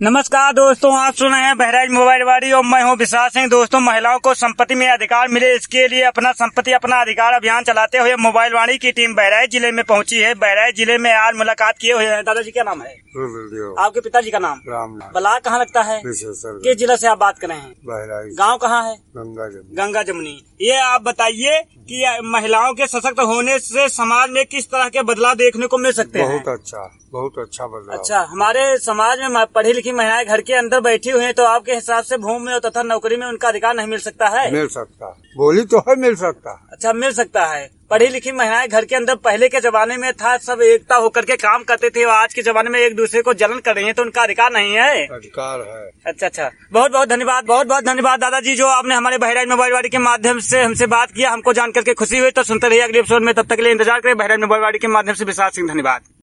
नमस्कार दोस्तों, आप सुन रहे हैं बहराइच मोबाइल वाड़ी और मैं हूं विशाल सिंह। दोस्तों, महिलाओं को संपत्ति में अधिकार मिले, इसके लिए अपना संपत्ति अपना अधिकार अभियान चलाते हुए मोबाइल वाणी की टीम बहराइच जिले में पहुंची है। बहराइच जिले में आज मुलाकात किए हुए हैं। दादाजी क्या नाम है? आपके पिताजी का नाम? ब्लॉक कहाँ लगता है? किस जिला से आप बात कर रहे हैं? बहराइच। गाँव कहाँ है? गंगा जमुनी। ये आप बताइए कि महिलाओं के सशक्त होने से समाज में किस तरह के बदलाव देखने को मिल सकते हैं? बहुत अच्छा बदलाव। अच्छा, हमारे समाज में पढ़ी लिखी महिलाएं घर के अंदर बैठी हुई हैं, तो आपके हिसाब से भूमि तथा नौकरी में उनका अधिकार नहीं मिल सकता है? मिल सकता, बोली तो है मिल सकता। अच्छा, मिल सकता है। पढ़ी लिखी महिलाएं घर के अंदर पहले के जमाने में था, सब एकता होकर के काम करते थे, और आज के जमाने में एक दूसरे को जलन कर रही है, तो उनका अधिकार नहीं है? अधिकार है। अच्छा, बहुत बहुत धन्यवाद दादाजी, जो आपने हमारे बहराइच मोबाइल वाड़ी के माध्यम से हमसे बात किया। हमको जान करके खुशी हुई। तो सुनते रहिए अगले एपिसोड में। तब तक के लिए इंतजार करें। बहराइच मोबाइल वाड़ी के माध्यम से विशाल सिंह, धन्यवाद।